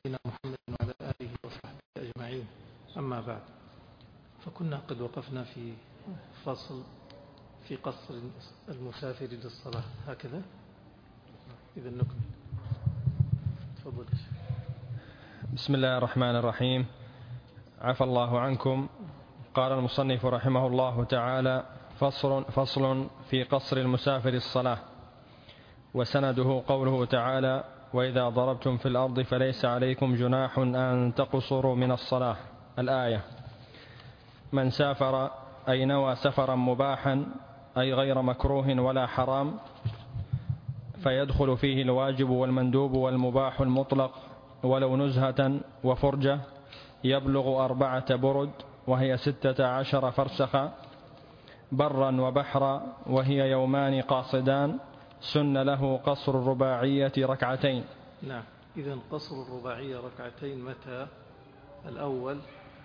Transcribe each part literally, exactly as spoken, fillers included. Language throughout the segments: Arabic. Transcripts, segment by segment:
نبينا محمد وعلى آله وصحبه أجمعين. أما بعد، فكنا قد وقفنا في فصل في قصر المسافر للصلاة، هكذا. إذا نكمل. تفضل. بسم الله الرحمن الرحيم. عفى الله عنكم. قال المصنف رحمه الله تعالى: فصل, فصل في قصر المسافر الصلاة. وسنده قوله تعالى: وإذا ضربتم في الأرض فليس عليكم جناح أن تقصروا من الصلاة. الآية. من سافر أي نوى سفرا مباحا أي غير مكروه ولا حرام، فيدخل فيه الواجب والمندوب والمباح المطلق ولو نزهة وفرجة، يبلغ أربعة برد وهي ستة عشر فرسخا، برا وبحرا وهي يومان قاصدان، سن له قصر الرباعية ركعتين. نعم. إذن قصر الرباعية ركعتين متى؟ الأول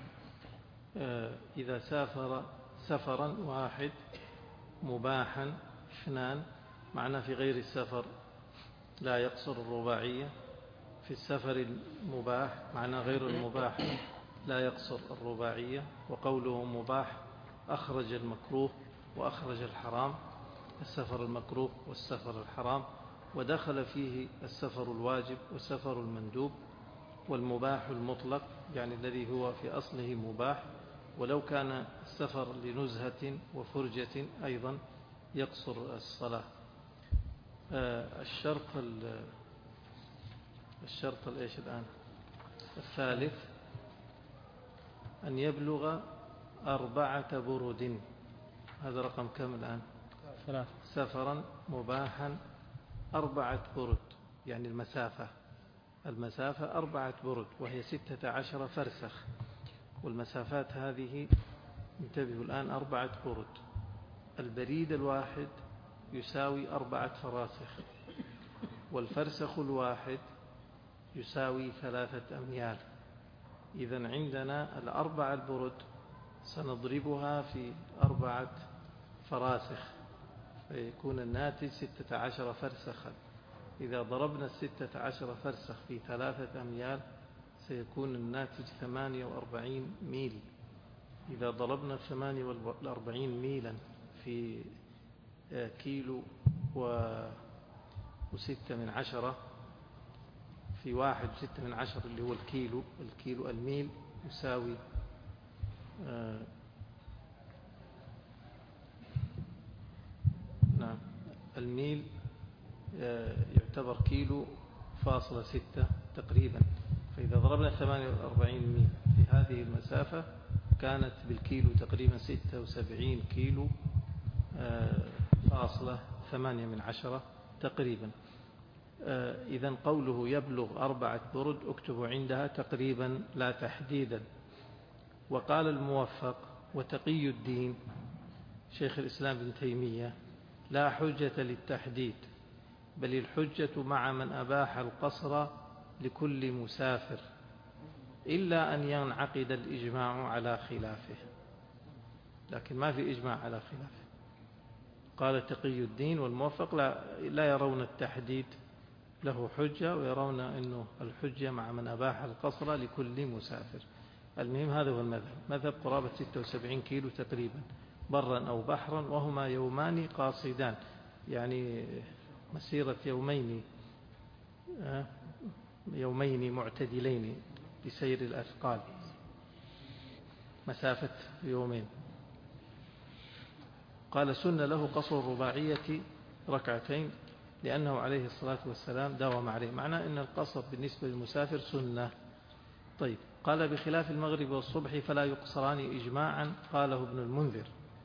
إذا سافر سفرا واحد مباحا، اثنان معناه في غير السفر لا يقصر الرباعية، في السفر المباح معناه غير المباح لا يقصر الرباعية. وقوله مباح أخرج المكروه وأخرج الحرام، السفر المكروه والسفر الحرام، ودخل فيه السفر الواجب والسفر المندوب والمباح المطلق، يعني الذي هو في أصله مباح، ولو كان السفر لنزهة وفرجة أيضا يقصر الصلاة. الشرط الشرط الإيش الآن الثالث أن يبلغ أربعة برد. هذا رقم كم الآن؟ ثلاث. سفرا مباحا أربعة برد، يعني المسافة المسافة أربعة برد وهي ستة عشر فرسخ، والمسافات هذه انتبهوا الآن أربعة برد. البريد الواحد يساوي أربعة فراسخ، والفرسخ الواحد يساوي ثلاثة أميال. إذن عندنا الأربعة البرد سنضربها في أربعة فراسخ فيكون الناتج ستة عشر فرسخا. إذا ضربنا الستة عشر فرسخ في ثلاثة أميال سيكون الناتج ثمانية وأربعين ميل. إذا ضربنا ثمانية وأربعين ميلا في كيلو وستة من عشرة في واحد وستة من عشرة اللي هو الكيلو الكيلو الميل يساوي آه نعم الميل آه يعتبر كيلو فاصلة ستة تقريبا. فإذا ضربنا ثمانية وأربعين ميل في هذه المسافة كانت بالكيلو تقريبا ستة وسبعين كيلو آه فاصلة ثمانية من عشرة تقريبا. إذن قوله يبلغ أربعة برد اكتبوا عندها تقريبا لا تحديدا. وقال الموفق وتقي الدين شيخ الإسلام ابن تيمية: لا حجة للتحديد، بل الحجة مع من أباح القصر لكل مسافر، إلا أن ينعقد الإجماع على خلافه. لكن ما في إجماع على خلافه. قال تقي الدين والموفق لا, لا يرون التحديد له حجة، ويرون أنه الحجة مع من أباح القصر لكل مسافر. المهم هذا هو المذهب، مذهب قرابة ستة وسبعين كيلو تقريبا برا أو بحرا، وهما يومان قاصدان، يعني مسيرة يومين يومين معتدلين بسير الأثقال، مسافة يومين. قال سن له قصر الرباعية ركعتين لأنه عليه الصلاة والسلام داوم عليه، معناه أن القصر بالنسبة للمسافر سنة. طيب، قال بخلاف المغرب والصبح فلا يقصران إجماعا، قاله ابن المنذر.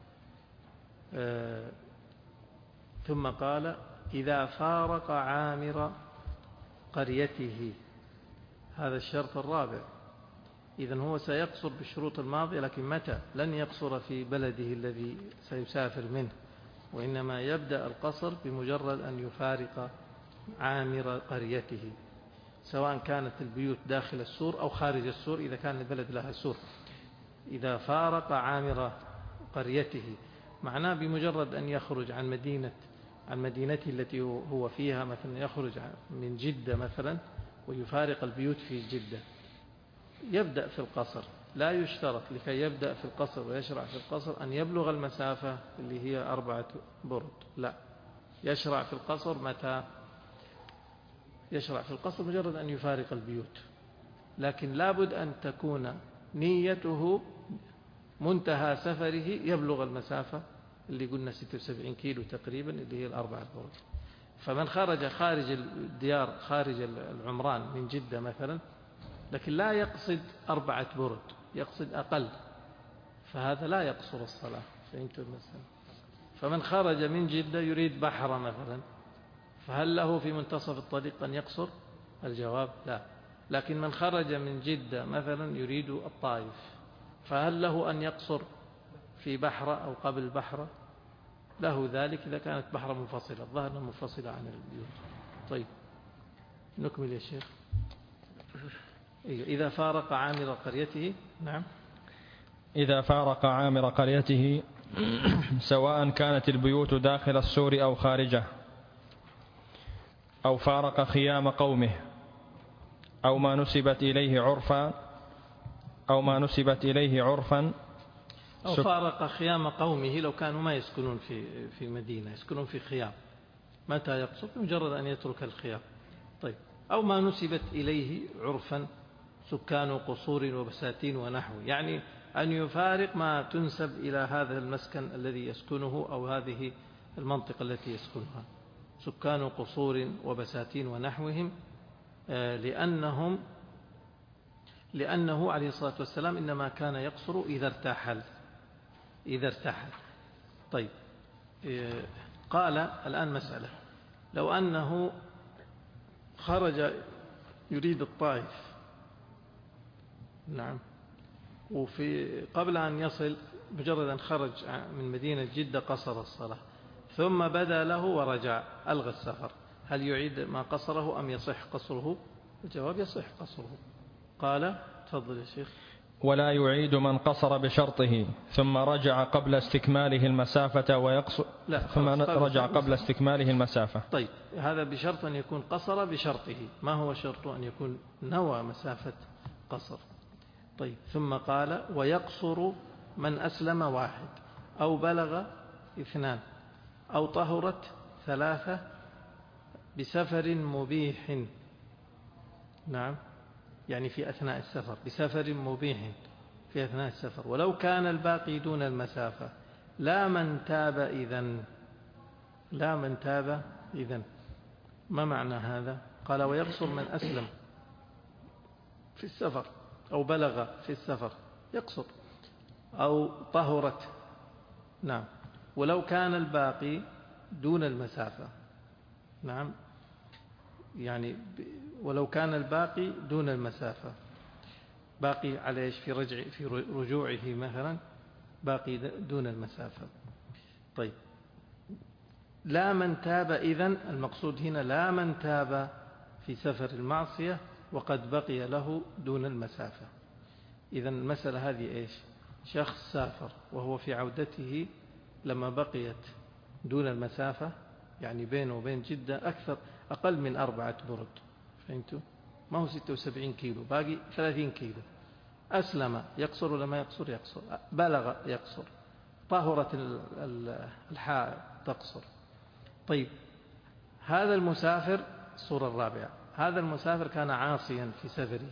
آه ثم قال إذا فارق عامر قريته، هذا الشرط الرابع. إذن هو سيقصر بالشروط الماضية، لكن متى؟ لن يقصر في بلده الذي سيسافر منه، وإنما يبدأ القصر بمجرد أن يفارق عامر قريته، سواء كانت البيوت داخل السور أو خارج السور إذا كان البلد لها سور. إذا فارق عامر قريته معناه بمجرد أن يخرج عن مدينة عن مدينته التي هو فيها، مثلا يخرج من جدة مثلا ويفارق البيوت في جدة يبدأ في القصر، لا يشترط لكي يبدأ في القصر ويشرع في القصر أن يبلغ المسافة اللي هي أربعة برد، لا، يشرع في القصر متى؟ يشرع في القصر مجرد أن يفارق البيوت، لكن لابد أن تكون نيته منتهى سفره يبلغ المسافة اللي قلنا ستة وسبعين كيلو تقريبا اللي هي الأربعة برد. فمن خرج خارج الديار خارج العمران من جدة مثلا لكن لا يقصد أربعة برد، يقصد أقل، فهذا لا يقصر الصلاة. فهمت المسألة؟ فمن خرج من جدة يريد بحر مثلا، فهل له في منتصف الطريق أن يقصر؟ الجواب لا. لكن من خرج من جدة مثلا يريد الطائف، فهل له أن يقصر في بحرة أو قبل بحرة؟ له ذلك إذا كانت بحرة منفصلة، الظاهر منفصلة عن البيوت. طيب نكمل يا شيخ. إذا فارق عامر قريته. نعم. إذا فارق عامر قريته سواء كانت البيوت داخل السور أو خارجه، أو فارق خيام قومه، أو ما نسبت إليه عرفا أو ما نسبت إليه عرفا أو فارق خيام قومه لو كانوا ما يسكنون في في مدينة، يسكنون في خيام، متى يقصد؟ مجرد أن يترك الخيام. طيب أو ما نسبت إليه عرفا سكان قصور وبساتين ونحو، يعني أن يفارق ما تنسب إلى هذا المسكن الذي يسكنه أو هذه المنطقة التي يسكنها، سكان قصور وبساتين ونحوهم، لأنهم لأنه عليه الصلاة والسلام إنما كان يقصر إذا ارتحل إذا ارتحل. طيب قال الآن مسألة، لو أنه خرج يريد الطائف، نعم، وفي قبل أن يصل مجرد أن خرج من مدينة جدة قصر الصلاة، ثم بدا له ورجع ألغى السفر، هل يعيد ما قصره أم يصح قصره؟ الجواب يصح قصره. قال تفضل يا شيخ. ولا يعيد من قصر بشرطه ثم رجع قبل استكماله المسافة ويقصر لا ثم رجع قبل استكماله المسافة. طيب هذا بشرط أن يكون قصر بشرطه، ما هو شرطه؟ أن يكون نوى مسافة قصر. طيب ثم قال ويقصر من أسلم واحد أو بلغ اثنان أو طهرت ثلاثة بسفر مبيح، نعم، يعني في أثناء السفر، بسفر مبيح في أثناء السفر، ولو كان الباقي دون المسافة لا من تاب إذن لا من تاب إذن ما معنى هذا؟ قال ويقصر من أسلم في السفر أو بلغ في السفر يقصر أو طهرت، نعم، ولو كان الباقي دون المسافة، نعم، يعني ولو كان الباقي دون المسافة، باقي على إيش؟ في رجع في رجوعه مثلا باقي دون المسافة. طيب لا من تاب إذن، المقصود هنا لا من تاب في سفر المعصية وقد بقي له دون المسافة. إذن المسألة هذه إيش؟ شخص سافر وهو في عودته لما بقيت دون المسافة، يعني بينه وبين جدة أكثر أقل من أربعة برد، فهمتوا؟ ما هو ستة وسبعين كيلو، باقي ثلاثين كيلو. أسلم يقصر ولا ما يقصر؟ يقصر. بلغ يقصر. طهرت الحائض تقصر. طيب هذا المسافر، الصورة الرابعة، هذا المسافر كان عاصيا في سفره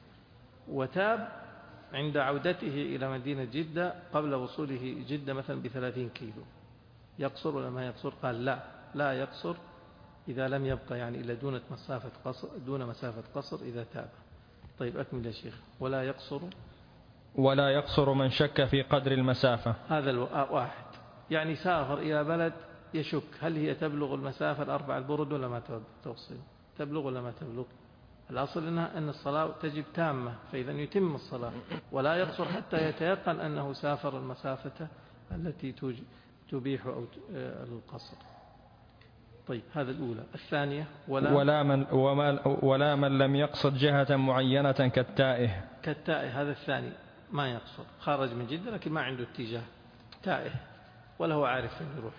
وتاب عند عودته إلى مدينة جدة قبل وصوله جدة مثلا بثلاثين كيلو، يقصر ولا ما يقصر؟ قال لا لا يقصر إذا لم يبقى يعني إلا دون مسافة قصر دون مسافة قصر إذا تاب. طيب أكمل يا شيخ. ولا يقصر ولا يقصر من شك في قدر المسافة. هذا الواحد يعني سافر إلى بلد يشك هل هي تبلغ المسافة الأربع البرد ولا ما توصل، تبلغ ولا ما تبلغ. الأصل إنها أن الصلاة تجب تامة، فإذا يتم الصلاة ولا يقصر حتى يتيقن أنه سافر المسافة التي تبيح أو القصر. طيب هذا الأولى. الثانية ولا, ولا, من وما ولا من لم يقصد جهة معينة كالتائه. كالتائه هذا الثاني ما يقصد، خرج من جدة لكن ما عنده اتجاه، تائه ولا هو عارف فين يروح.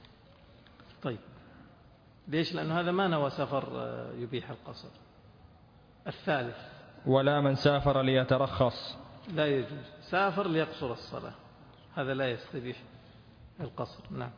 طيب ليش؟ لأنه هذا ما نوى سفر يبيح القصر. الثالث. ولا من سافر ليترخص. لا يجوز، سافر ليقصر الصلاة، هذا لا يستبيح القصر. نعم.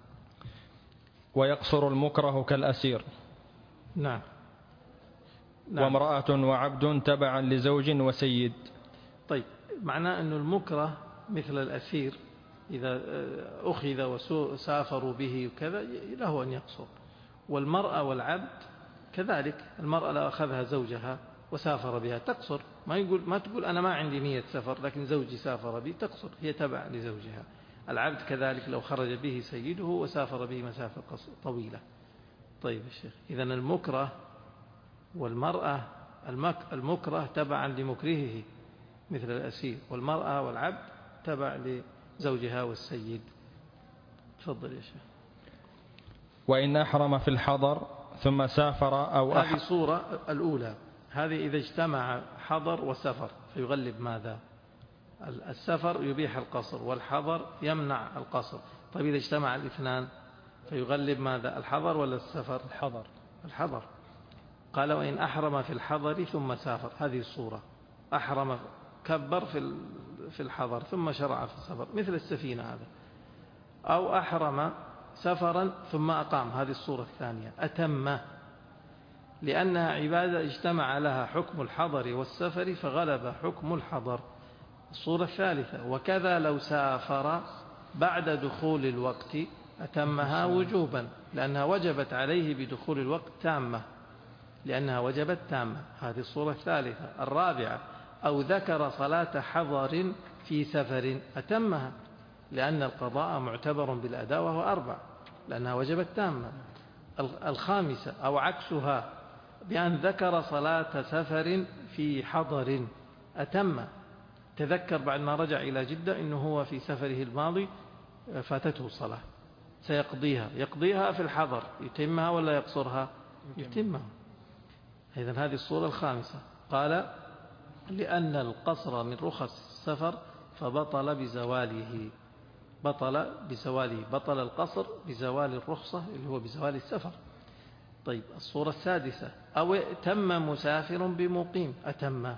ويقصر المكره كالأسير. نعم. نعم. وامرأة وعبد تبعا لزوج وسيد. طيب، معناه أن المكره مثل الأسير إذا أخذ وسافروا به وكذا له أن يقصر. والمرأة والعبد كذلك، المرأة لو أخذها زوجها وسافر بها تقصر، ما يقول ما تقول أنا ما عندي نية سفر لكن زوجي سافر بي، تقصر، هي تبع لزوجها. العبد كذلك لو خرج به سيده وسافر به مسافة طويلة. طيب يا شيخ، إذن المكره والمرأة، المكره تبعا لمكرهه مثل الأسير، والمرأة والعبد تبع لزوجها والسيد. تفضل يا شيخ. وإن أحرم في الحضر ثم سافر أو هذه صورة الأولى، هذه إذا اجتمع حضر وسفر فيغلب ماذا؟ السفر يبيح القصر والحضر يمنع القصر. طيب إذا اجتمع الاثنان فيغلب ماذا؟ الحضر ولا السفر؟ الحضر. الحضر. قال وإن أحرم في الحضر ثم سافر، هذه الصورة، أحرم كبر في في الحضر ثم شرع في السفر مثل السفينة هذا، أو أحرم سفرا ثم أقام، هذه الصورة الثانية أتم، لأنها عبادة اجتمع لها حكم الحضر والسفر فغلب حكم الحضر. الصورة الثالثة وكذا لو سافر بعد دخول الوقت أتمها وجوبا، لأنها وجبت عليه بدخول الوقت تامة، لأنها وجبت تامة، هذه الصورة الثالثة. الرابعة أو ذكر صلاة حضر في سفر أتمها، لأن القضاء معتبر بالأداء وهو أربع، لأنها وجبت تامة. الخامسة أو عكسها بأن ذكر صلاة سفر في حضر أتم، تذكر بعد ما رجع إلى جدة إنه هو في سفره الماضي فاتته صلاة سيقضيها، يقضيها في الحضر، يتمها ولا يقصرها؟ يتمها. إذن هذه الصورة الخامسة. قال لأن القصر من رخص السفر فبطل بزواله، بطل بزواله، بطل القصر بزوال الرخصة اللي هو بزوال السفر. طيب الصورة السادسة أو ائتم مسافر بمقيم أتم،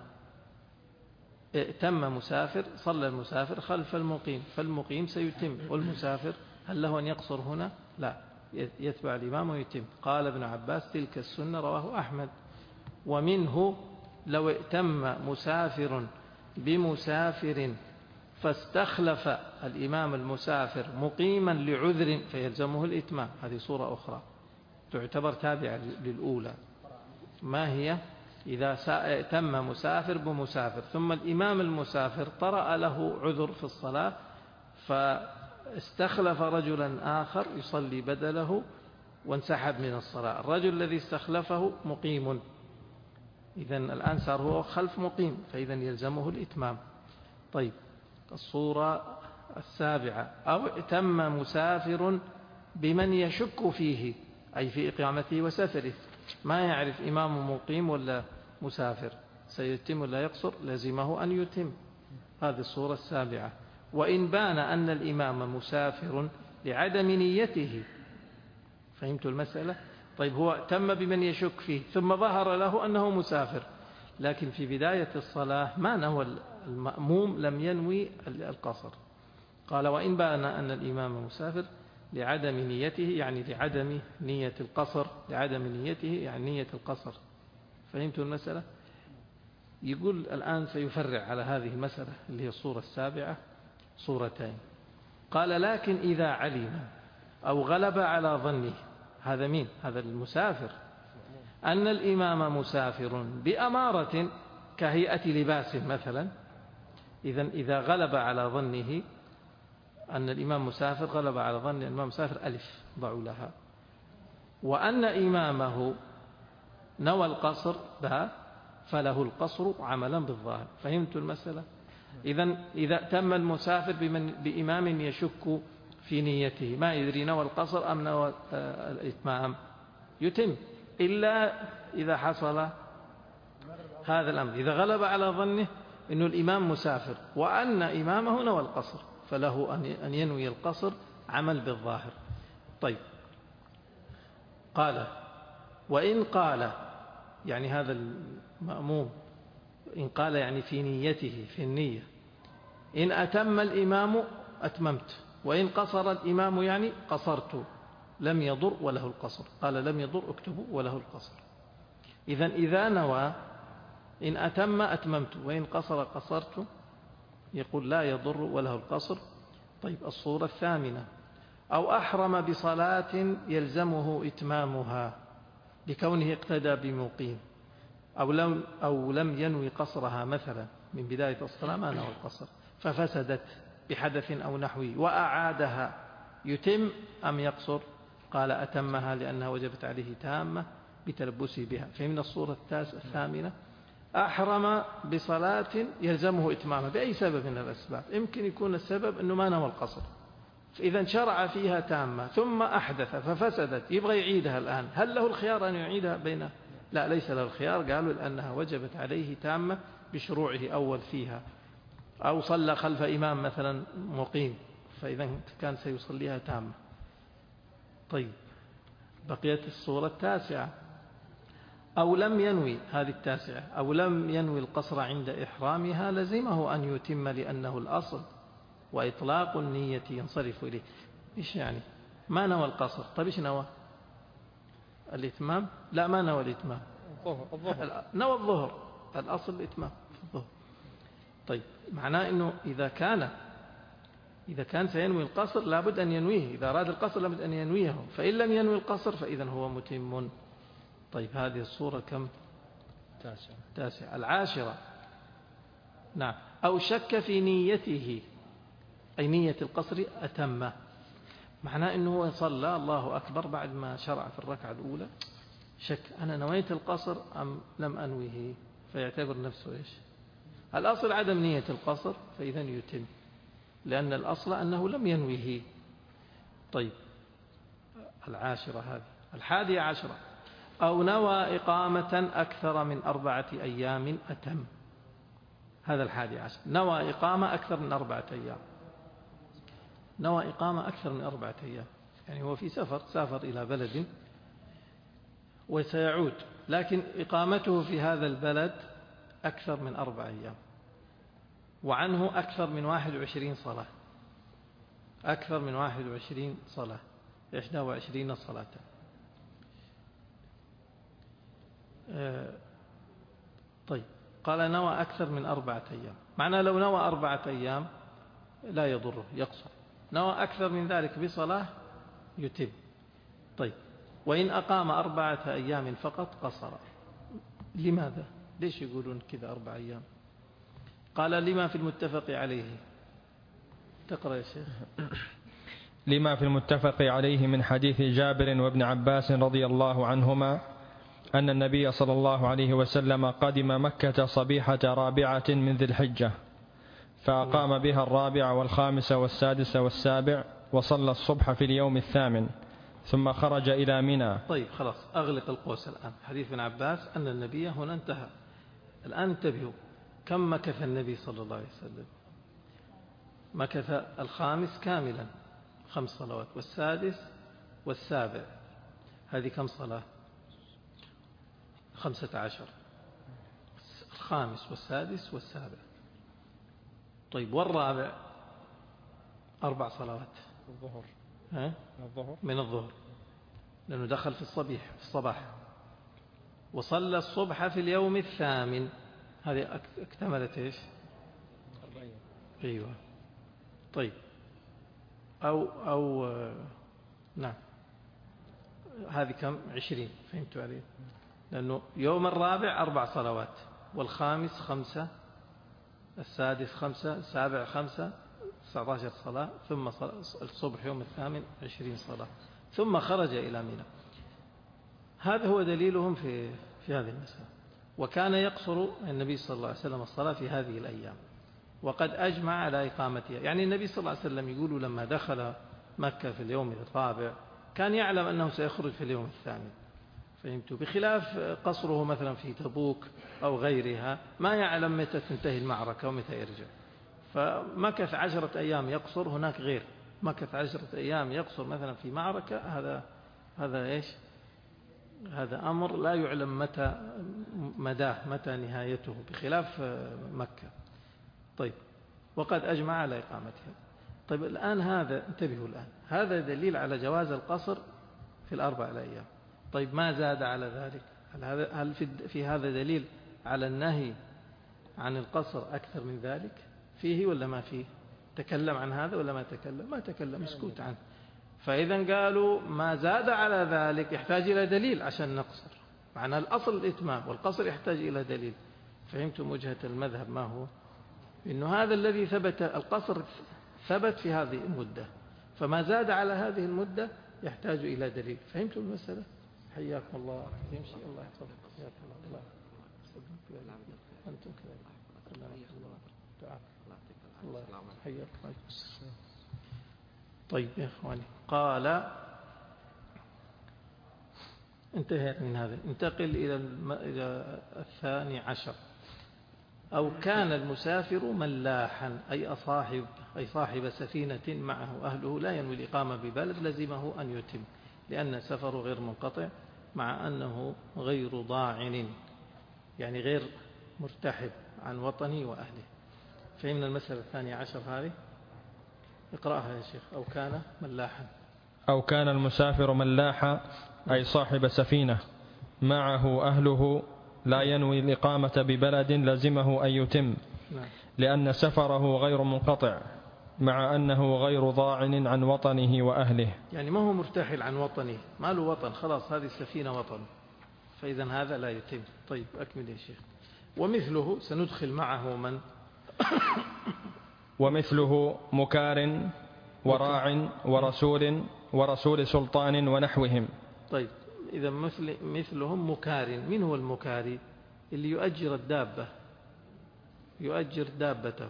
ائتم مسافر، صلى المسافر خلف المقيم فالمقيم سيتم، والمسافر هل له أن يقصر هنا؟ لا، يتبع الإمام ويتم. قال ابن عباس تلك السنة، رواه أحمد. ومنه لو ائتم مسافر بمسافر فاستخلف الإمام المسافر مقيما لعذر فيلزمه الإتمام، هذه صورة أخرى تعتبر تابعة للأولى. ما هي؟ إذا ائتم مسافر بمسافر ثم الإمام المسافر طرأ له عذر في الصلاة فاستخلف رجلا آخر يصلي بدله وانسحب من الصلاة، الرجل الذي استخلفه مقيم، إذن الآن صار هو خلف مقيم فإذن يلزمه الإتمام. طيب الصورة السابعة أو ائتم مسافر بمن يشك فيه، أي في إقامته وسفره، ما يعرف إمام مقيم ولا مسافر سيتم ولا يقصر، لزمه أن يتم، هذه الصورة السابعة. وإن بان أن الإمام مسافر لعدم نيته، فهمت المسألة؟ طيب هو تم بمن يشك فيه ثم ظهر له أنه مسافر، لكن في بداية الصلاة ما نوى المأموم، لم ينوي القصر. قال وإن بان أن الإمام مسافر لعدم نيته، يعني لعدم نية القصر، لعدم نيته يعني نية القصر، فهمت المسألة؟ يقول الآن سيفرع على هذه المسألة اللي هي الصورة السابعة صورتين. قال لكن إذا علم أو غلب على ظنه، هذا مين؟ هذا المسافر، أن الإمام مسافر بأمارة كهيئة لباس مثلا، إذن إذا غلب على ظنه أن الإمام مسافر، غلب على ظن الإمام مسافر ألف ضعوا لها، وأن إمامه نوى القصر باء، فله القصر عملا بالظاهر، فهمت المسألة؟ إذن إذا تم المسافر بمن بإمام يشك في نيته، ما يدري نوى القصر أم نوى الإتمام، يتم، إلا إذا حصل هذا الأمر، إذا غلب على ظنه أن الإمام مسافر وأن إمامه نوى القصر فله أن ينوي القصر عمل بالظاهر. طيب قال وإن قال، يعني هذا المأموم إن قال يعني في نيته في النية. إن أتم الإمام أتممت، وإن قصر الإمام يعني قصرت، لم يضر وله القصر. قال لم يضر اكتبوا وله القصر. إذن إذا نوى إن أتم أتممت وإن قصر قصرت، يقول لا يضر وله القصر. طيب الصورة الثامنة: أو أحرم بصلاة يلزمه إتمامها لكونه اقتدى بمقيم، أو لم, أو لم ينوي قصرها مثلا من بداية الصلاة ما نوى القصر ففسدت بحدث أو نحوه وأعادها، يتم أم يقصر؟ قال أتمها لأنها وجبت عليه تامة بتلبسه بها. فمن الصورة الثامنة: أحرم بصلاة يلزمه إتمامها بأي سبب من الأسباب، يمكن يكون السبب أنه ما نوى القصر، فإذا شرع فيها تامة ثم أحدث ففسدت، يبغى يعيدها الآن، هل له الخيار أن يعيدها بينه؟ لا، ليس له الخيار. قالوا لأنها وجبت عليه تامة بشروعه أول فيها. أو صلى خلف إمام مثلا مقيم، فإذا كان سيصليها تامة. طيب بقيت الصورة التاسعة: أو لم ينوي، هذه التاسعة، أو لم ينوي القصر عند إحرامها لزمه أن يتم لأنه الأصل، وإطلاق النية ينصرف إليه. إيش يعني؟ ما نوى القصر. طيب إيش نوى؟ الإتمام؟ لا، ما نوى الإتمام، الظهر. نوى الظهر، الأصل الإتمام في الظهر. طيب معناه أنه إذا كان إذا كان سينوي القصر لابد أن ينويه، إذا أراد القصر لابد أن ينويه، فإن لم ينوي القصر فإذا هو متم. طيب هذه الصورة كم؟ تاسعة. تاسعة. العاشرة: نعم، أو شك في نيته، أي نية القصر أتمه. معناه أنه هو صلى الله أكبر بعد ما شرع في الركعة الأولى، شك أنا نويت القصر أم لم أنويه، فيعتبر نفسه إيش؟ الأصل عدم نية القصر، فإذا يتم لأن الأصل أنه لم ينويه. طيب العاشرة هذه. الحادية عشرة: أو نوى إقامة أكثر من أربعة أيام أتم. هذا الحادي عشر، نوى إقامة أكثر من أربعة أيام. نوى إقامة أكثر من أربعة أيام، يعني هو في سفر، سافر إلى بلد وسيعود، لكن إقامته في هذا البلد أكثر من أربع أيام، وعنه أكثر من واحد وعشرين صلاة، أكثر من واحد وعشرين صلاة، إحدى وعشرين صلاة. آه طيب قال نوى أكثر من أربعة أيام، معناه لو نوى أربعة أيام لا يضره، يقصر. نوى أكثر من ذلك بصلاة يتم. طيب وإن أقام أربعة أيام فقط قصر. لماذا؟ ليش يقولون كذا أربع أيام؟ قال لما في المتفق عليه. تقرأ يا شيخ. لما في المتفق عليه من حديث جابر وابن عباس رضي الله عنهما أن النبي صلى الله عليه وسلم قدم مكة صبيحة رابعة من ذي الحجة، فأقام بها الرابع والخامس والسادس والسابع، وصلى الصبح في اليوم الثامن، ثم خرج إلى منى. طيب خلاص، أغلق القوس الآن. حديث ابن عباس أن النبي هنا انتهى. الآن انتبهوا، كم مكث النبي صلى الله عليه وسلم؟ مكث الخامس كاملا خمس صلوات، والسادس والسابع، هذه كم صلاة؟ خمسة عشر. الخامس والسادس والسابع. طيب والرابع أربع صلوات. الظهر. ها؟ من الظهر. من الظهر، لأنه دخل في الصبيح في الصباح. وصلى الصبح في اليوم الثامن، هذه اكتملت ايش؟ أربعين. ايوه. طيب أو أو نعم، هذه كم؟ عشرين. فهمتوا علي؟ لأنه يوم الرابع أربع صلوات، والخامس خمسة، السادس خمسة، السابع خمسة، تسعة عشر صلاة، ثم الصبح يوم الثامن عشرين صلاة، ثم خرج إلى منى. هذا هو دليلهم في في هذه المسألة. وكان يقصر النبي صلى الله عليه وسلم الصلاة في هذه الأيام، وقد أجمع على إقامتها. يعني النبي صلى الله عليه وسلم يقول لما دخل مكة في اليوم الرابع كان يعلم أنه سيخرج في اليوم الثامن، فهمتوا؟ بخلاف قصره مثلا في تبوك أو غيرها، ما يعلم متى تنتهي المعركة ومتى يرجع، فمكث عشرة أيام يقصر. هناك غير مكث عشرة أيام يقصر مثلا في معركة، هذا هذا إيش؟ هذا أمر لا يعلم متى مداه متى نهايته بخلاف مكة. طيب وقد أجمع على إقامتها. طيب الآن هذا انتبهوا الآن، هذا دليل على جواز القصر في الأربع الأيام. طيب ما زاد على ذلك؟ هل, هذا هل في, في هذا دليل على النهي عن القصر أكثر من ذلك فيه ولا ما فيه؟ تكلم عن هذا ولا ما تكلم؟ ما تكلم، مسكوت عنه. فإذا قالوا ما زاد على ذلك يحتاج إلى دليل عشان نقصر، معنى الأصل الإتمام والقصر يحتاج إلى دليل. فهمتم وجهة المذهب ما هو؟ إنه هذا الذي ثبت القصر ثبت في هذه المدة، فما زاد على هذه المدة يحتاج إلى دليل. فهمتم المسألة؟ حياكم الله. يمشي الله يحفظك. حياكم الله. أنتم كذلك. الله حياك. طيب يا إخواني، قال انتهيت من هذا، انتقل إلى الثاني عشر. أو كان المسافر ملاحا أي صاحب أي صاحب سفينة معه أهله لا ينوي الإقامة ببلد لزمه أن يتم، لأن سفره غير منقطع مع أنه غير ضاعن، يعني غير مرتحب عن وطنه وأهله. فهمنا المسألة الثانية عشر هذه؟ اقرأها يا شيخ. أو كان ملاحا أو كان المسافر ملاحا أي صاحب سفينة معه أهله لا ينوي الإقامة ببلد لزمه أن يتم، لأن سفره غير منقطع مع أنه غير ضاعن عن وطنه وأهله. يعني ما هو مرتحل عن وطنه، ما له وطن، خلاص هذه السفينة وطن، فإذا هذا لا يتم. طيب أكمل يا شيخ. ومثله سندخل معه من ومثله مكار وراع ورسول ورسول سلطان ونحوهم. طيب إذا مثل مثلهم مكار. من هو المكاري؟ اللي يؤجر الدابة، يؤجر دابته،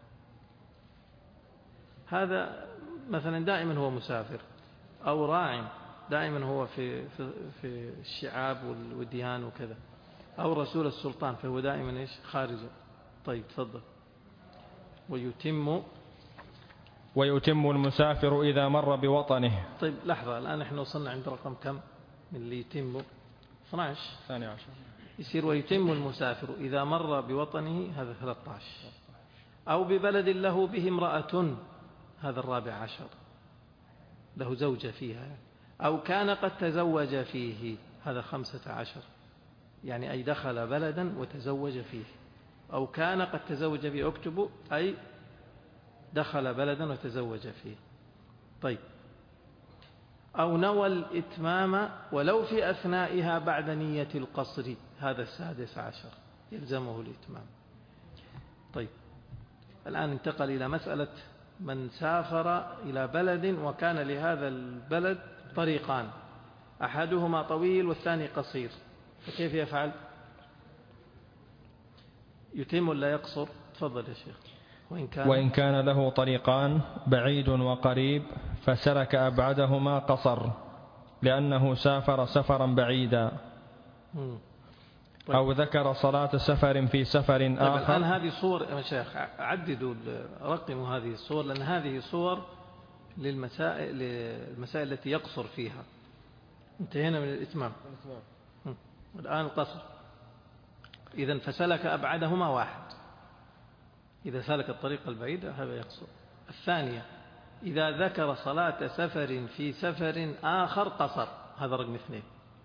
هذا مثلا دائما هو مسافر. أو راع دائما هو في في في الشعاب والوديان وكذا. أو رسول السلطان فهو دائما إيش خارجه. طيب تفضل. ويتم ويتم المسافر إذا مر بوطنه. طيب لحظة، الآن احنا وصلنا عند رقم كم من اللي يتم؟ اثني عشر. ثاني عشر. يصير ويتم المسافر إذا مر بوطنه، هذا ثلاثة عشر. أو ببلد له به امرأة، هذا الرابع عشر، له زوجة فيها. أو كان قد تزوج فيه، هذا خمسة عشر، يعني أي دخل بلدا وتزوج فيه. أو كان قد تزوج فيه، اكتبوا أي دخل بلدا وتزوج فيه. طيب. أو نوى الإتمام ولو في أثنائها بعد نية القصر، هذا السادس عشر، يلزمه الإتمام. طيب الآن انتقل إلى مسألة من سافر إلى بلد وكان لهذا البلد طريقان، أحدهما طويل والثاني قصير، فكيف يفعل؟ يتم ولا يقصر؟ تفضل يا شيخ. وإن كان, وإن كان له طريقان بعيد وقريب فسلك أبعدهما قصر، لأنه سافر سفرا بعيدا. طيب. أو ذكر صلاة سفر في سفر طيب آخر. الآن هذه صور يا شيخ، عددوا رقموا هذه الصور، لأن هذه صور للمسائل, للمسائل التي يقصر فيها. انتهينا من الإتمام. الآن القصر. إذن فسلك أبعدهما واحد، إذا سلك الطريق البعيد هذا يقصر. الثانية إذا ذكر صلاة سفر في سفر آخر قصر، هذا رقم اثنين.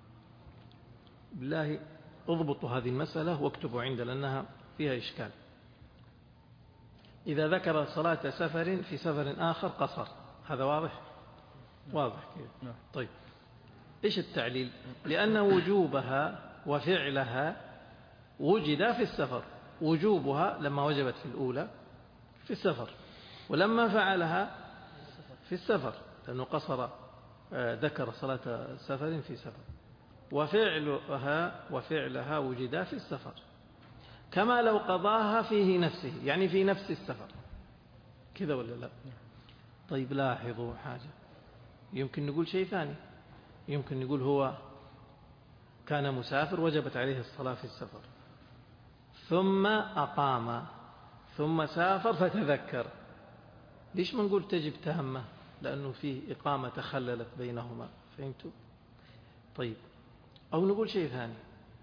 بالله اضبطوا هذه المسألة واكتبوا عند، لأنها فيها إشكال. إذا ذكر صلاة سفر في سفر آخر قصر، هذا واضح؟ واضح كيف؟ طيب إيش التعليل؟ لأن وجوبها وفعلها وجد في السفر. وجوبها لما وجبت في الأولى في السفر، ولما فعلها في السفر، لأنه قصر ذكر صلاة سفر في سفر. وفعلها وفعلها وجدا في السفر، كما لو قضاها فيه نفسه، يعني في نفس السفر، كذا ولا لا؟ طيب لاحظوا حاجة، يمكن نقول شيء ثاني. يمكن نقول هو كان مسافر وجبت عليه الصلاة في السفر، ثم أقام، ثم سافر فتذكر. ليش ما نقول تجب تامة؟ لأنه فيه إقامة تخللت بينهما. فهمتوا؟ طيب. أو نقول شيء ثاني،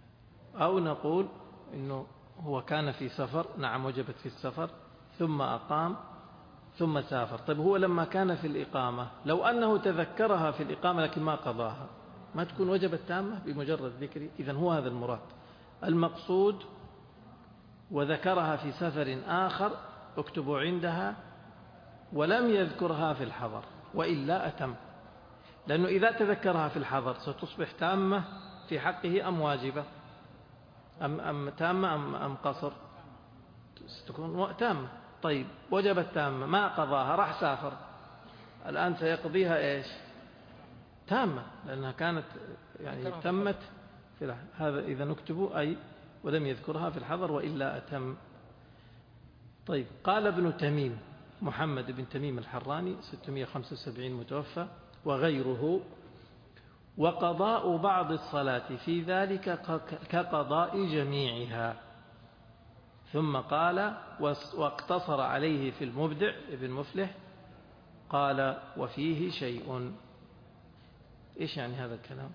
أو نقول إنه هو كان في سفر، نعم وجبت في السفر، ثم أقام ثم سافر. طيب هو لما كان في الإقامة لو أنه تذكرها في الإقامة لكن ما قضاها، ما تكون وجبت تامة بمجرد ذكر؟ إذن هو هذا المراد. المقصود وذكرها في سفر آخر اكتبوا عندها ولم يذكرها في الحضر وإلا أتم، لأنه إذا تذكرها في الحضر ستصبح تامة في حقه أم واجبة أم, أم تامة أم, أم قصر؟ ستكون تامة. طيب وجبت تامة ما قضاها، راح سافر، الآن سيقضيها إيش؟ تامة، لأنها كانت يعني تمت في هذا. إذا نكتبوا أي ولم يذكرها في الحضر وإلا أتم. طيب قال ابن تميم محمد بن تميم الحراني ستمائة وخمسة وسبعين متوفى وغيره: وقضاء بعض الصلاة في ذلك كقضاء جميعها. ثم قال واقتصر عليه في المبدع ابن مفلح قال وفيه شيء. إيش يعني هذا الكلام؟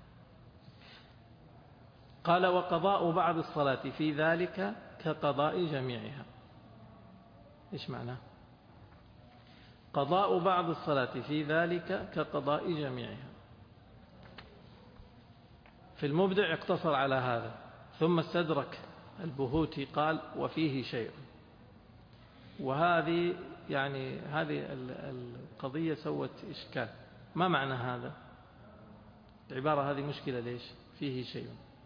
قال وقضاء بعض الصلاة في ذلك كقضاء جميعها. إيش معناه؟ قضاء بعض الصلاة في ذلك كقضاء جميعها. في المبدع اقتصر على هذا، ثم استدرك البهوتي قال وفيه شيء. وهذه يعني هذه القضية سوت إشكال. ما معنى هذا؟ العبارة هذه مشكلة. ليش فيه شيء؟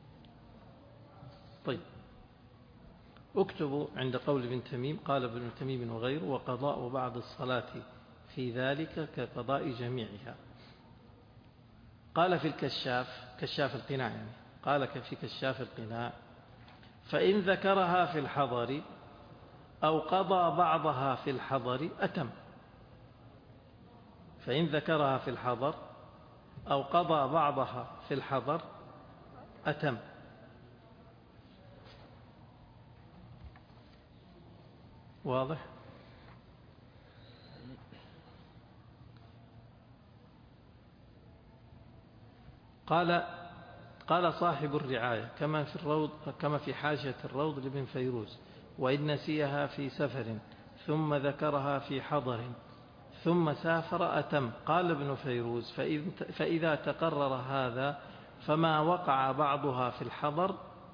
طيب اكتبوا عند قول ابن تميم قال ابن تميم وغيره: وقضاء بعض الصلاة في ذلك كقضاء جميعها. قال في الكشاف، كشاف القناع يعني، قال في كشاف القناع: فإن ذكرها في الحضر أو قضى بعضها في الحضر أتم. فإن ذكرها في الحضر أو قضى بعضها في الحضر أتم. واضح؟ قال قال صاحب الرعاية كما في الروض كما في حاشية الروض لابن فيروز: وإن نسيها في سفر ثم ذكرها في حضر ثم سافر أتم. قال ابن فيروز: فإذا تقرر هذا فما وقع بعضها في الحضر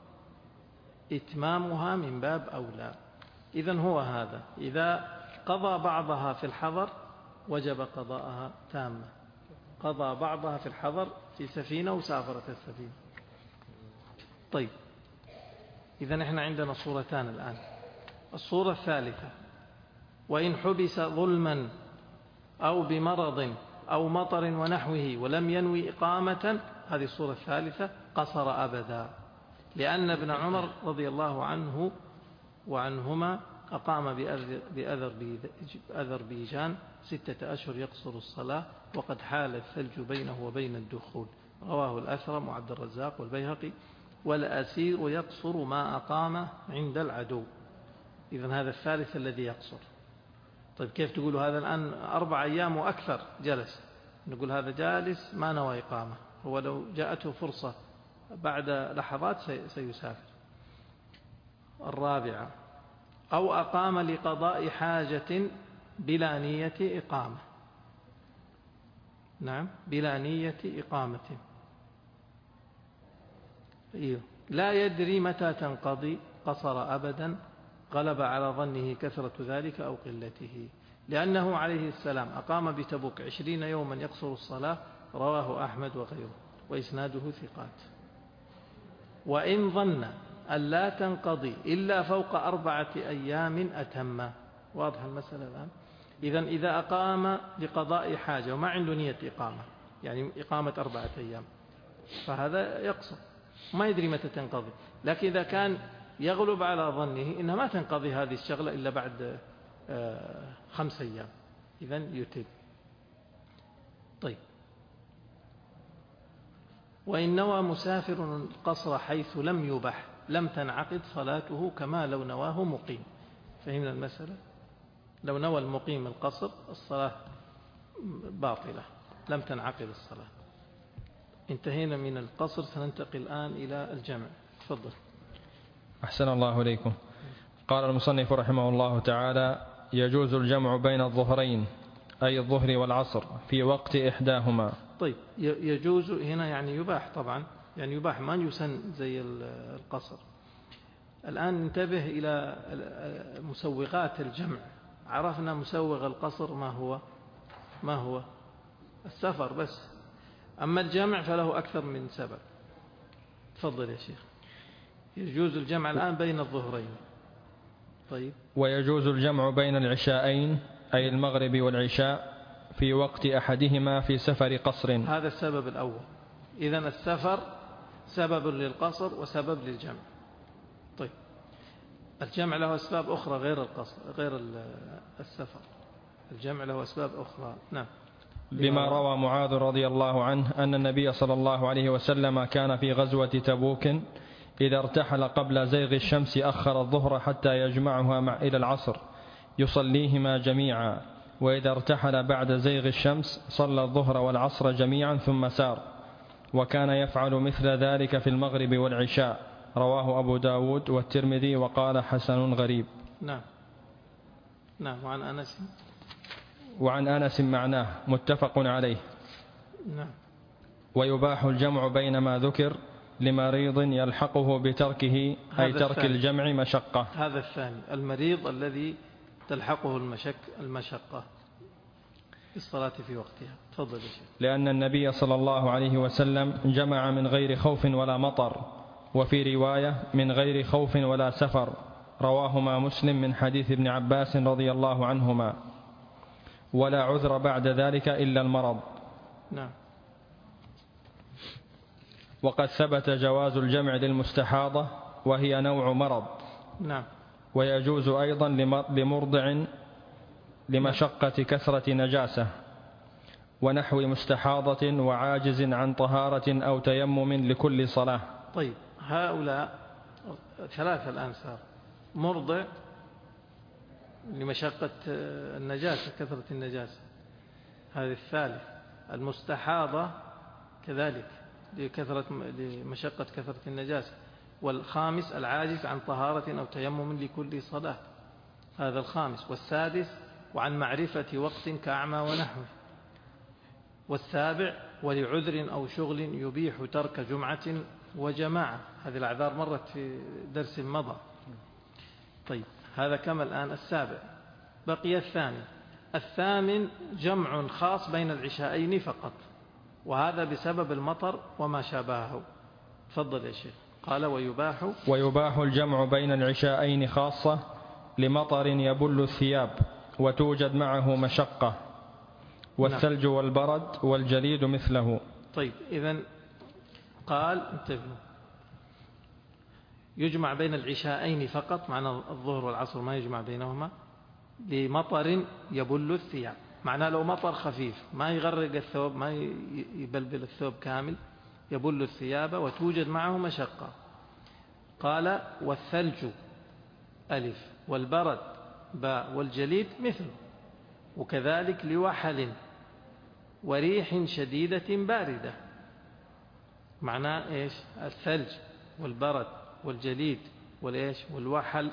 إتمامها من باب أولى. إذن هو هذا، إذا قضى بعضها في الحضر وجب قضاءها تامة. قضى بعضها في الحضر في سفينة وسافرت السفينة. طيب إذن إحنا عندنا صورتان الآن. الصورة الثالثة: وإن حبس ظلما أو بمرض أو مطر ونحوه ولم ينوي إقامة، هذه الصورة الثالثة، قصر أبدا، لأن ابن عمر رضي الله عنه وعنهما أقام بأذربيجان ستة أشهر يقصر الصلاة وقد حال الثلج بينه وبين الدخول. رواه الأثرم وعبد الرزاق والبيهقي. والأسير يقصر ما أقام عند العدو. إذن هذا الثالث الذي يقصر. طيب كيف تقول هذا الآن أربع أيام وأكثر جلس؟ نقول هذا جالس ما نوى إقامة، هو لو جاءته فرصة بعد لحظات سيسافر. الرابعة: أو أقام لقضاء حاجة بلا نية إقامة. نعم بلا نية إقامة. إيه. لا يدري متى تنقضي، قصر أبدا، غلب على ظنه كثرة ذلك أو قلته، لأنه عليه السلام أقام بتبوك عشرين يوما يقصر الصلاة. رواه أحمد وغيره وإسناده ثقات. وإن ظن أن لا تنقضي إلا فوق أربعة أيام أتم. واضح المسألة الآن؟ إذن إذا أقام لقضاء حاجة وما عنده نية إقامة، يعني إقامة أربعة أيام، فهذا يقصر ما يدري متى تنقضي. لكن إذا كان يغلب على ظنه إنها ما تنقضي هذه الشغلة إلا بعد خمس أيام، إذن يتم. طيب وإن نوى مسافر القصر حيث لم يبح لم تنعقد صلاته كما لو نواه مقيم. فهمنا المسألة؟ لو نوى المقيم القصر الصلاة باطلة، لم تنعقد الصلاة. انتهينا من القصر، سننتقل الآن إلى الجمع. تفضل. أحسن الله إليكم. قال المصنف رحمه الله تعالى: يجوز الجمع بين الظهرين أي الظهر والعصر في وقت إحداهما. طيب يجوز هنا يعني يباح طبعا، يعني يباح ما يسن زي القصر. الآن ننتبه إلى مسوغات الجمع. عرفنا مسوغ القصر ما هو ما هو السفر بس، أما الجمع فله أكثر من سبب. تفضل يا شيخ. يجوز الجمع الآن بين الظهرين. طيب. ويجوز الجمع بين العشاءين أي المغرب والعشاء في وقت أحدهما في سفر قصر. هذا السبب الأول. إذن السفر سبب للقصر وسبب للجمع. طيب الجمع له أسباب أخرى غير القصر غير السفر. الجمع له أسباب أخرى. نعم. لما روى معاذ رضي الله عنه أن النبي صلى الله عليه وسلم كان في غزوة تبوك إذا ارتحل قبل زيغ الشمس أخر الظهر حتى يجمعها مع إلى العصر يصليهما جميعا، وإذا ارتحل بعد زيغ الشمس صلى الظهر والعصر جميعا ثم سار، وكان يفعل مثل ذلك في المغرب والعشاء. رواه أبو داود والترمذي وقال حسن غريب. نعم. نعم. وعن أنس وعن أنس معناه متفق عليه. نعم. ويباح الجمع بين ما ذكر لمريض يلحقه بتركه أي ترك الثاني. الجمع مشقة. هذا الثاني المريض الذي تلحقه المشك المشقة في الصلاة في وقتها. تفضل يا شيخ. لأن النبي صلى الله عليه وسلم جمع من غير خوف ولا مطر، وفي رواية من غير خوف ولا سفر، رواهما مسلم من حديث ابن عباس رضي الله عنهما. ولا عذر بعد ذلك إلا المرض. نعم. وقد ثبت جواز الجمع للمستحاضة وهي نوع مرض. نعم. ويجوز أيضا لمرضع لمشقة كثرة نجاسة ونحو مستحاضة وعاجز عن طهارة أو تيمم لكل صلاة. طيب هؤلاء ثلاثة الآن صار: مرضع لمشقة النجاسة كثرة النجاسة، هذا الثالث. المستحاضة كذلك لكثرة لمشقة كثرة النجاسة. والخامس العاجز عن طهارة أو تيمم لكل صلاة، هذا الخامس. والسادس وعن معرفة وقت كأعمى ونحوه. والسابع ولعذر أو شغل يبيح ترك جمعة وجماعة. هذه الأعذار مرت في درس مضى. طيب هذا كما الآن السابع. بقي الثاني. الثامن جمع خاص بين العشاءين فقط، وهذا بسبب المطر وما شابهه. تفضل يا شيخ. قال ويباح ويباح الجمع بين العشاءين خاصة لمطر يبل الثياب وتوجد معه مشقة، والثلج والبرد والجليد مثله. طيب إذن قال انتبهوا، يجمع بين العشاءين فقط، معنى الظهر والعصر ما يجمع بينهما، لمطر يبل الثياب. معناه لو مطر خفيف ما يغرق الثوب، ما يبلبل الثوب كامل، يبل الثياب وتوجد معه مشقة. قال والثلج ألف والبرد باء والجليد مثله، وكذلك لوحل وريح شديدة باردة. معناه إيش؟ الثلج والبرد والجليد والإيش والوحل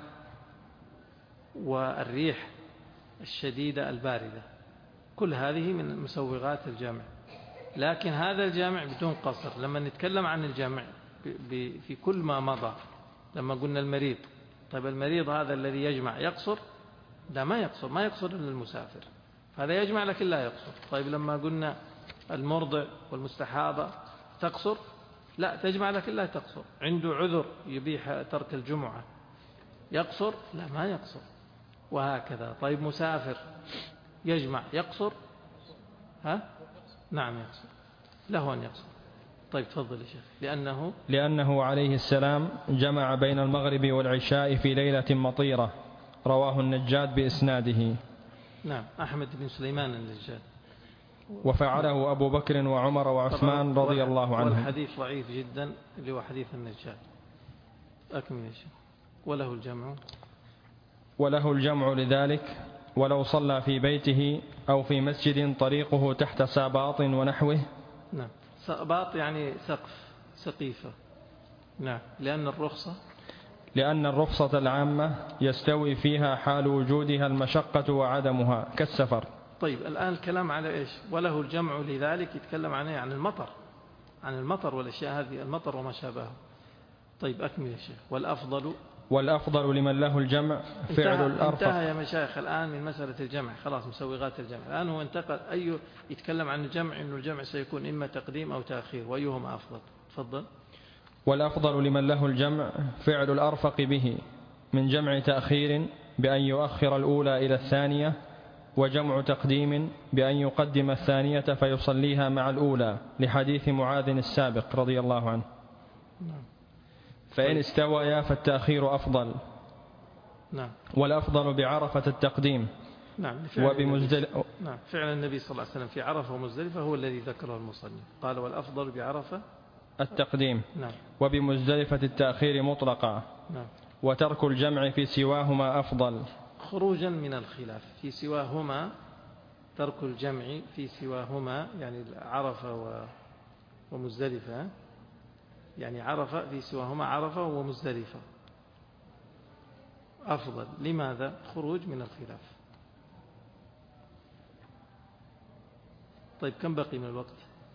والريح الشديدة الباردة، كل هذه من مسوغات الجمع. لكن هذا الجمع بدون قصر. لما نتكلم عن الجمع في كل ما مضى، لما قلنا المريض، طيب المريض هذا الذي يجمع يقصر؟ لا ما يقصر، ما يقصر إلا المسافر، هذا يجمع لكن لا يقصر. طيب لما قلنا المرضع والمستحاضة تقصر؟ لا تجمع لكن لا تقصر. عنده عذر يبيح ترك الجمعة يقصر؟ لا ما يقصر، وهكذا. طيب مسافر يجمع يقصر؟ ها؟ نعم يقصر، له أن يقصر. طيب تفضل يا شيخ. لأنه لأنه عليه السلام جمع بين المغرب والعشاء في ليلة مطيرة، رواه النجاد بإسناده. نعم أحمد بن سليمان النجاد. وفعله أبو بكر وعمر وعثمان رضي الله عنهم. والحديث ضعيف جدا اللي هو حديث النجاد. أكمل يا شيخ. وله الجمع وله الجمع لذلك ولو صلى في بيته أو في مسجد طريقه تحت ساباط ونحوه. نعم ساباط يعني سقف سقيفة. نعم لأن الرخصة لأن الرخصة العامة يستوي فيها حال وجودها المشقة وعدمها كالسفر. طيب الآن الكلام على إيش؟ وله الجمع لذلك يتكلم عن عن المطر، عن المطر والأشياء هذه، المطر وما شابهه. طيب أكمل يا شيخ. والأفضل والأفضل لمن له الجمع فعل انتهى الأرفق. انتهى يا مشايخ الآن من مسألة الجمع، خلاص مسوغات الجمع. الآن هو انتقل أي يتكلم عن الجمع، إنه الجمع سيكون إما تقديم أو تأخير، وأيهما أفضل؟ تفضل. والأفضل لمن له الجمع فعل الأرفق به من جمع تأخير بأن يؤخر الأولى إلى الثانية، وجمع تقديم بأن يقدم الثانية فيصليها مع الأولى لحديث معاذ السابق رضي الله عنه. نعم. فإن استويا فالتأخير أفضل. نعم. والأفضل بعرفة التقديم. نعم. وبمزدلفة. نعم. فعل النبي صلى الله عليه وسلم في عرفة ومزدلفة هو الذي ذكره المصنف، قال والأفضل بعرفة التقديم. نعم. وبمزدلفة التأخير مطلقا. نعم. وترك الجمع في سواهما أفضل. خروجا من الخلاف في سواهما، ترك الجمع في سواهما يعني عرفة ومزدلفة، يعني عرفة في سواهما عرفة ومزدلفة أفضل. لماذا؟ خروج من الخلاف. طيب كم بقي من الوقت؟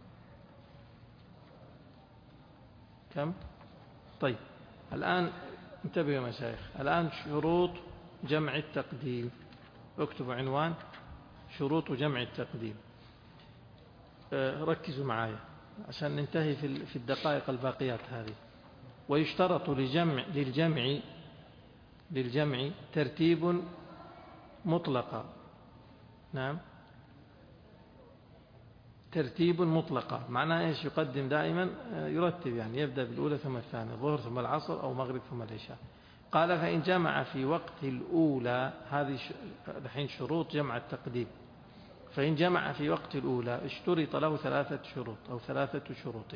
كم؟ طيب الآن انتبهوا يا مشايخ، الآن شروط جمع التقديم. اكتبوا عنوان شروط جمع التقديم. ركزوا معايا عشان ننتهي في الدقائق الباقيات هذه. ويشترط لجمع للجمع للجمع ترتيب مطلقا. نعم، ترتيب مطلقا معناه إيش؟ يقدم دائما، يرتب يعني يبدأ بالأولى ثم الثانية، الظهر ثم العصر أو مغرب ثم العشاء. قال فإن جمع في وقت الأولى، هذه الحين شروط جمع التقديم. فإن جمع في وقت الأولى اشترط له ثلاثة شروط أو ثلاثة شروط.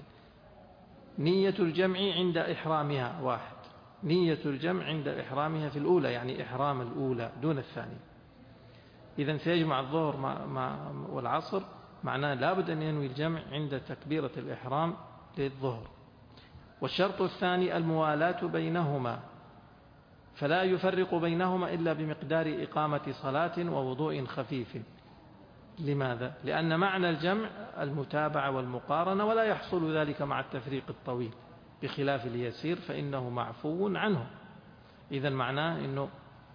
نية الجمع عند إحرامها، واحد، نية الجمع عند إحرامها في الأولى يعني إحرام الأولى دون الثانية. إذن سيجمع الظهر مع مع والعصر، معناه لابد أن ينوي الجمع عند تكبيرة الإحرام للظهر. والشرط الثاني الموالاة بينهما، فلا يفرق بينهما إلا بمقدار إقامة صلاة ووضوء خفيف. لماذا؟ لأن معنى الجمع المتابعة والمقارنة، ولا يحصل ذلك مع التفريق الطويل، بخلاف اليسير فإنه معفو عنه. إذن معناه أنه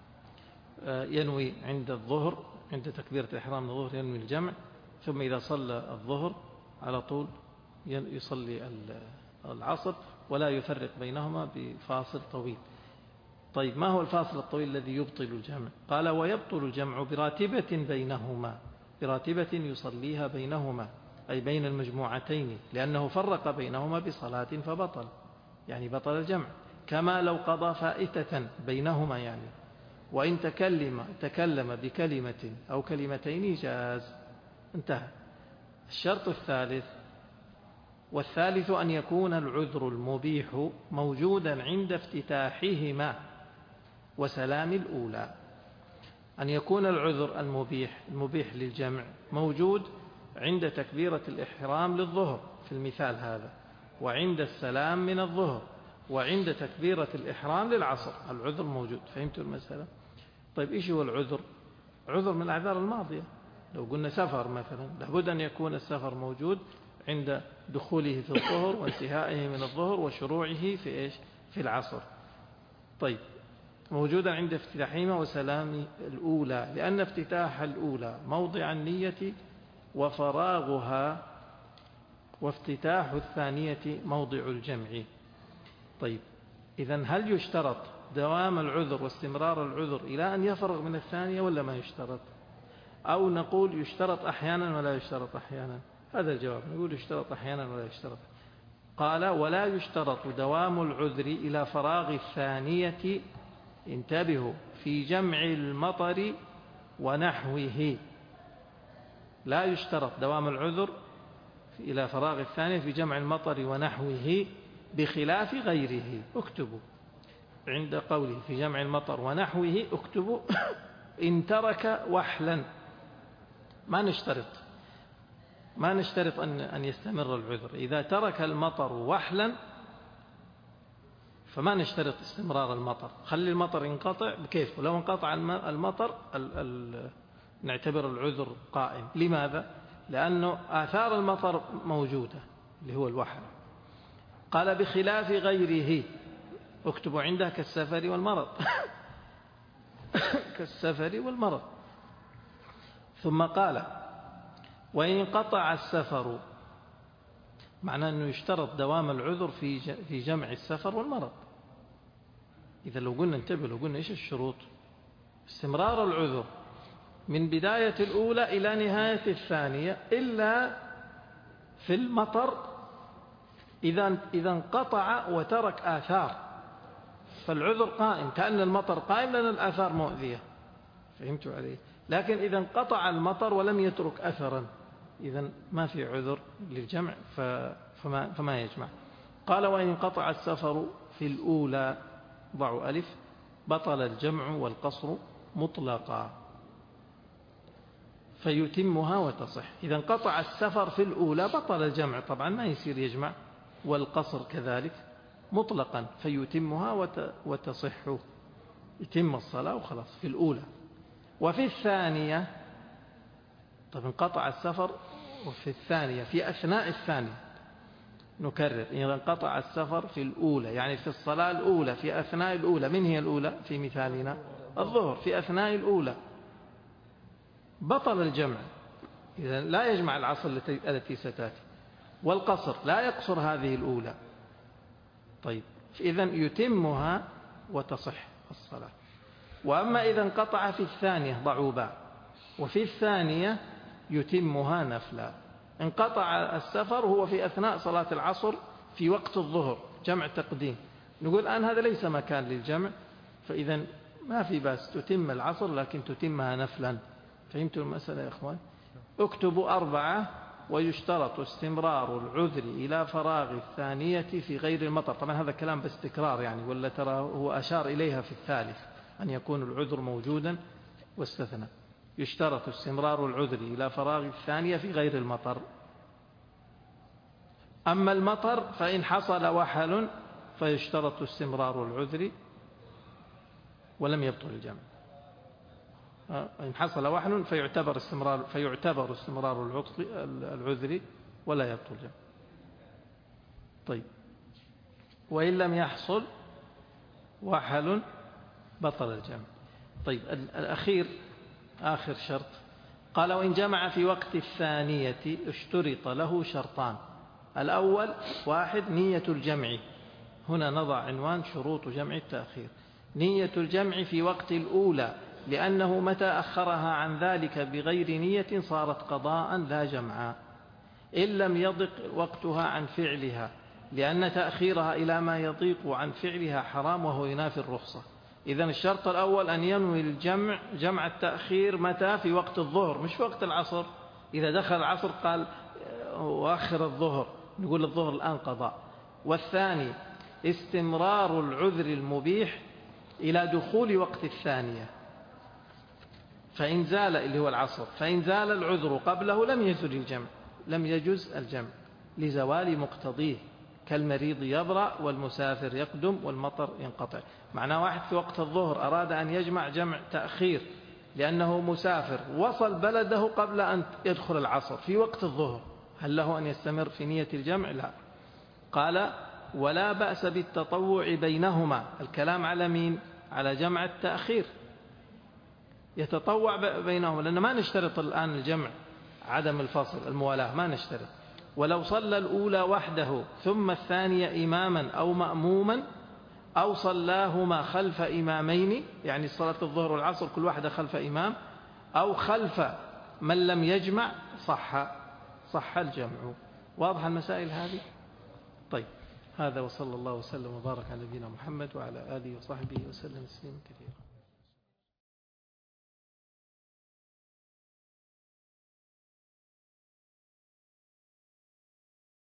ينوي عند الظهر، عند تكبيرة الإحرام الظهر ينوي الجمع، ثم إذا صلى الظهر على طول يصلي العصر، ولا يفرق بينهما بفاصل طويل. طيب ما هو الفاصل الطويل الذي يبطل الجمع؟ قال ويبطل الجمع براتبة بينهما، براتبة يصليها بينهما أي بين المجموعتين، لأنه فرق بينهما بصلاة فبطل، يعني بطل الجمع. كما لو قضى فائتة بينهما يعني، وإن تكلم تكلم بكلمة أو كلمتين جاز، انتهى. الشرط الثالث، والثالث أن يكون العذر المبيح موجودا عند افتتاحهما وسلام الأولى. أن يكون العذر المبيح المبيح للجمع موجود عند تكبيرة الإحرام للظهر في المثال هذا، وعند السلام من الظهر، وعند تكبيرة الإحرام للعصر، العذر موجود. فهمتوا المسألة؟ طيب إيش هو العذر؟ عذر من الأعذار الماضية. لو قلنا سفر مثلا، لابد أن يكون السفر موجود عند دخوله في الظهر وانتهائه من الظهر وشروعه في إيش؟ في العصر. طيب موجودا عند افتتاحهما وسلام الأولى، لأن افتتاح الأولى موضع النية وفراغها، وافتتاح الثانية موضع الجمع. طيب إذن هل يشترط دوام العذر واستمرار العذر إلى أن يفرغ من الثانية ولا ما يشترط؟ أو نقول يشترط أحيانا ولا يشترط أحيانا؟ هذا الجواب، نقول يشترط أحيانا ولا يشترط. قال ولا يشترط دوام العذر إلى فراغ الثانية، انتبهوا، في جمع المطر ونحوه. لا يشترط دوام العذر إلى فراغ الثانية في جمع المطر ونحوه بخلاف غيره. اكتبوا عند قوله في جمع المطر ونحوه، اكتبوا إن ترك وحلا. ما نشترط ما نشترط أن أن يستمر العذر. إذا ترك المطر وحلا فما نشترط استمرار المطر، خلي المطر ينقطع بكيف، ولو انقطع المطر ال ال نعتبر العذر قائم. لماذا؟ لأنه آثار المطر موجودة اللي هو الوحل. قال بخلاف غيره، اكتبوا عندها كالسفر والمرض كالسفر والمرض. ثم قال وإن انقطع السفر، معناه أنه يشترط دوام العذر في في جمع السفر والمرض. إذا لو قلنا انتبه، لو قلنا إيش الشروط؟ استمرار العذر من بداية الأولى إلى نهاية الثانية إلا في المطر إذا إذا انقطع وترك آثار، فالعذر قائم كأن المطر قائم لأن الآثار مؤذية. فهمتوا عليه؟ لكن إذا انقطع المطر ولم يترك أثرا إذا ما في عذر للجمع فما, فما يجمع. قال وإن انقطع السفر في الأولى، ضعوا ألف، بطل الجمع والقصر مطلقا فيتمها وتصح. إذا انقطع السفر في الأولى بطل الجمع، طبعا ما يصير يجمع، والقصر كذلك مطلقا فيتمها وتصح، يتم الصلاة وخلاص في الأولى. وفي الثانية، طب انقطع السفر وفي الثانية في أثناء الثانية، نكرر، إذا انقطع السفر في الأولى يعني في الصلاة الأولى في أثناء الأولى. من هي الأولى في مثالنا؟ الظهر. في أثناء الأولى بطل الجمع، إذا لا يجمع العصر التي ستأتي، والقصر لا يقصر هذه الأولى. طيب إذا يتمها وتصح الصلاة. وأما إذا انقطع في الثانية، ضعوا باء، وفي الثانية يتمها نفلا. انقطع السفر هو في أثناء صلاة العصر في وقت الظهر، جمع تقديم، نقول الآن هذا ليس مكان للجمع، فإذا ما في بأس تتم العصر لكن تتمها نفلا. فهمتوا المسألة يا أخوان؟ اكتبوا أربعة. ويشترط استمرار العذر إلى فراغ الثانية في غير المطر. طبعا هذا كلام باستكرار يعني، ولا ترى هو أشار إليها في الثالث أن يكون العذر موجودا واستثنى. يشترط استمرار العذر إلى فراغ الثانية في غير المطر. أما المطر فإن حصل وحل فيشترط استمرار العذر ولم يبطل الجمع. إن حصل وحل فيعتبر استمرار فيعتبر استمرار العذر ولا يبطل الجمع. طيب وإن لم يحصل وحل بطل الجمع. طيب الأخير آخر شرط، قال وإن جمع في وقت الثانية اشترط له شرطان. الأول واحد نية الجمع، هنا نضع عنوان شروط جمع التأخير. نية الجمع في وقت الأولى، لأنه متى أخرها عن ذلك بغير نية صارت قضاء لا جمعا، إن لم يضق وقتها عن فعلها، لأن تأخيرها إلى ما يضيق عن فعلها حرام وهو ينافي الرخصة. إذن الشرط الأول أن ينوي الجمع جمع التأخير متى؟ في وقت الظهر مش في وقت العصر. إذا دخل العصر قال وأخر الظهر، نقول الظهر الآن قضاء. والثاني استمرار العذر المبيح إلى دخول وقت الثانية، فإن زال اللي هو العصر، فإن زال العذر قبله لم يجوز الجمع، لم يجوز الجمع لزوال مقتضيه، كالمريض يبرأ والمسافر يقدم والمطر ينقطع. معناه واحد في وقت الظهر أراد أن يجمع جمع تأخير لأنه مسافر، وصل بلده قبل أن يدخل العصر في وقت الظهر، هل له أن يستمر في نية الجمع؟ لا. قال ولا بأس بالتطوع بينهما. الكلام على مين؟ على جمع التأخير، يتطوع بينهما، لأن ما نشترط الآن الجمع عدم الفصل الموالاة، ما نشترط. ولو صلى الأولى وحده ثم الثانية إماما أو مأموما، أو صلاهما خلف إمامين، يعني صلاة الظهر والعصر كل واحدة خلف إمام، أو خلف من لم يجمع، صح صح الجمع. واضح المسائل هذه؟ طيب هذا وصلى الله وسلم وبارك على نبينا محمد وعلى آله وصحبه وسلم تسليما كثيرا.